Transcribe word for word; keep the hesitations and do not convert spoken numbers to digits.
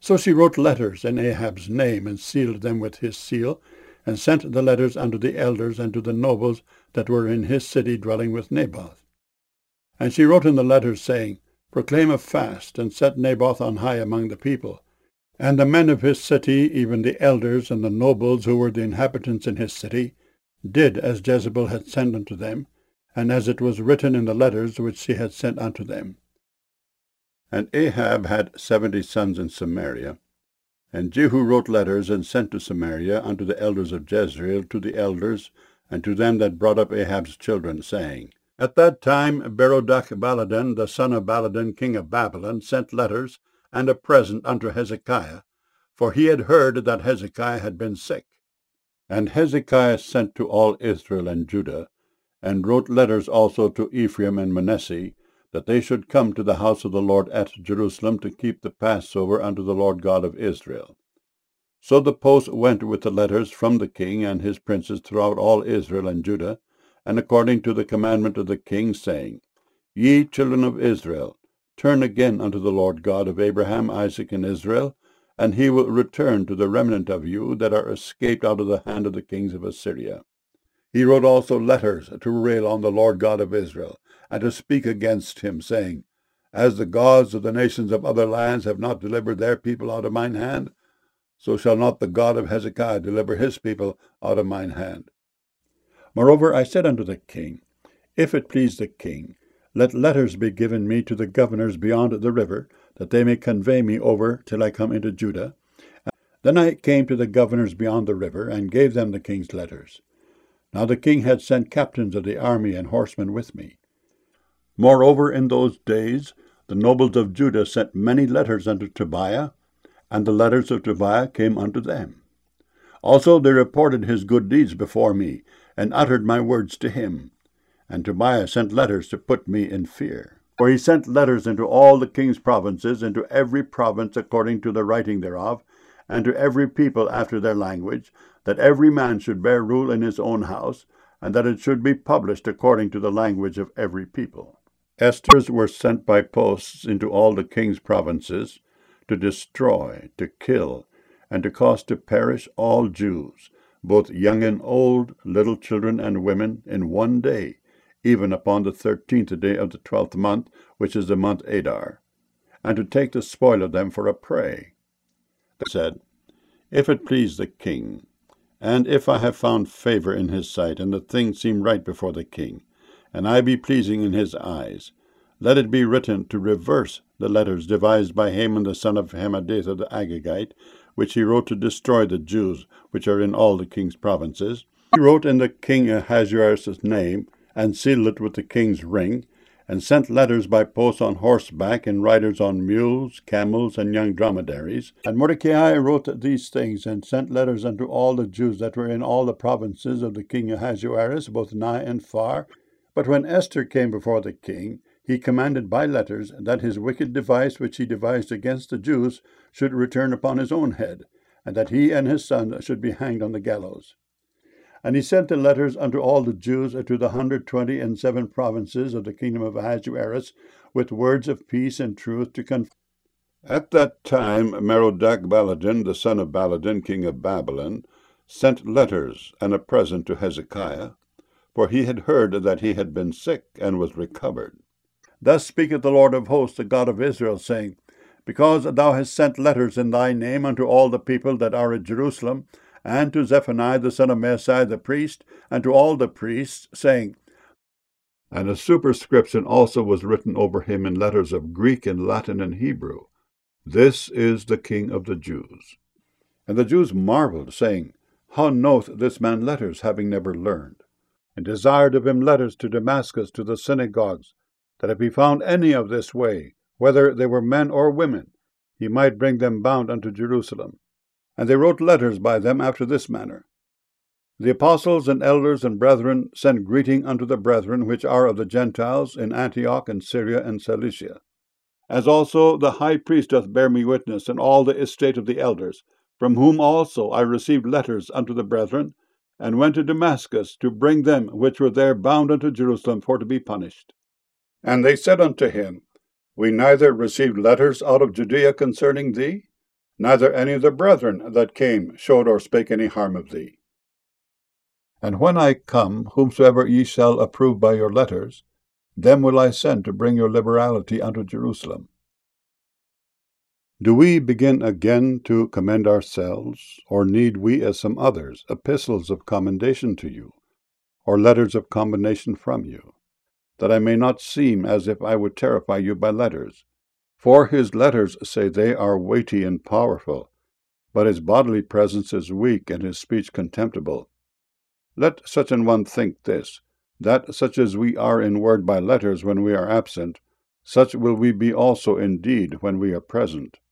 So she wrote letters in Ahab's name, and sealed them with his seal, and sent the letters unto the elders and to the nobles that were in his city dwelling with Naboth. And she wrote in the letters, saying, Proclaim a fast, and set Naboth on high among the people. And the men of his city, even the elders and the nobles who were the inhabitants in his city, did as Jezebel had sent unto them, and as it was written in the letters which she had sent unto them. And Ahab had seventy sons in Samaria. And Jehu wrote letters, and sent to Samaria unto the elders of Jezreel, to the elders, and to them that brought up Ahab's children, saying, At that time Berodach-Baladan, the son of Baladan, king of Babylon, sent letters and a present unto Hezekiah, for he had heard that Hezekiah had been sick. And Hezekiah sent to all Israel and Judah, and wrote letters also to Ephraim and Manasseh, that they should come to the house of the Lord at Jerusalem to keep the Passover unto the Lord God of Israel. So the post went with the letters from the king and his princes throughout all Israel and Judah, and according to the commandment of the king, saying, Ye children of Israel, turn again unto the Lord God of Abraham, Isaac, and Israel, and he will return to the remnant of you that are escaped out of the hand of the kings of Assyria. He wrote also letters to rail on the Lord God of Israel, and to speak against him, saying, As the gods of the nations of other lands have not delivered their people out of mine hand, so shall not the God of Hezekiah deliver his people out of mine hand. Moreover, I said unto the king, If it please the king, let letters be given me to the governors beyond the river, that they may convey me over till I come into Judah. Then I came to the governors beyond the river, and gave them the king's letters. Now the king had sent captains of the army and horsemen with me. Moreover, in those days the nobles of Judah sent many letters unto Tobiah, and the letters of Tobiah came unto them. Also they reported his good deeds before me, and uttered my words to him. And Tobiah sent letters to put me in fear. For he sent letters into all the king's provinces, into every province according to the writing thereof, and to every people after their language, that every man should bear rule in his own house, and that it should be published according to the language of every people. Esters were sent by posts into all the king's provinces, to destroy, to kill, and to cause to perish all Jews, both young and old, little children and women, in one day, even upon the thirteenth day of the twelfth month, which is the month Adar, and to take the spoil of them for a prey. They said, If it please the king, and if I have found favor in his sight, and the thing seem right before the king, and I be pleasing in his eyes, let it be written to reverse the letters devised by Haman the son of Hammedatha the Agagite, which he wrote to destroy the Jews which are in all the king's provinces. He wrote in the king Ahasuerus' name, and sealed it with the king's ring, and sent letters by post on horseback, and riders on mules, camels, and young dromedaries. And Mordecai wrote these things, and sent letters unto all the Jews that were in all the provinces of the king Ahasuerus, both nigh and far. But when Esther came before the king, he commanded by letters that his wicked device which he devised against the Jews should return upon his own head, and that he and his son should be hanged on the gallows. And he sent the letters unto all the Jews to the hundred twenty and seven provinces of the kingdom of Ahasuerus, with words of peace and truth to confirm. At that time Merodach-Baladan, the son of Baladan, king of Babylon, sent letters and a present to Hezekiah, for he had heard that he had been sick and was recovered. Thus speaketh the Lord of hosts, the God of Israel, saying, Because thou hast sent letters in thy name unto all the people that are at Jerusalem, and to Zephaniah the son of Maaseiah the priest, and to all the priests, saying, And a superscription also was written over him in letters of Greek and Latin and Hebrew, This is the King of the Jews. And the Jews marveled, saying, How knoweth this man letters, having never learned? And desired of him letters to Damascus, to the synagogues, that if he found any of this way, whether they were men or women, he might bring them bound unto Jerusalem. And they wrote letters by them after this manner. The apostles and elders and brethren send greeting unto the brethren which are of the Gentiles in Antioch and Syria and Cilicia. As also the high priest doth bear me witness, and all the estate of the elders, from whom also I received letters unto the brethren, and went to Damascus to bring them which were there bound unto Jerusalem for to be punished. And they said unto him, We neither received letters out of Judea concerning thee, neither any of the brethren that came showed or spake any harm of thee. And when I come, whomsoever ye shall approve by your letters, them will I send to bring your liberality unto Jerusalem. Do we begin again to commend ourselves, or need we, as some others, epistles of commendation to you, or letters of commendation from you, that I may not seem as if I would terrify you by letters? For his letters, say they, are weighty and powerful, but his bodily presence is weak, and his speech contemptible. Let such an one think this, that such as we are in word by letters when we are absent, such will we be also in deed when we are present.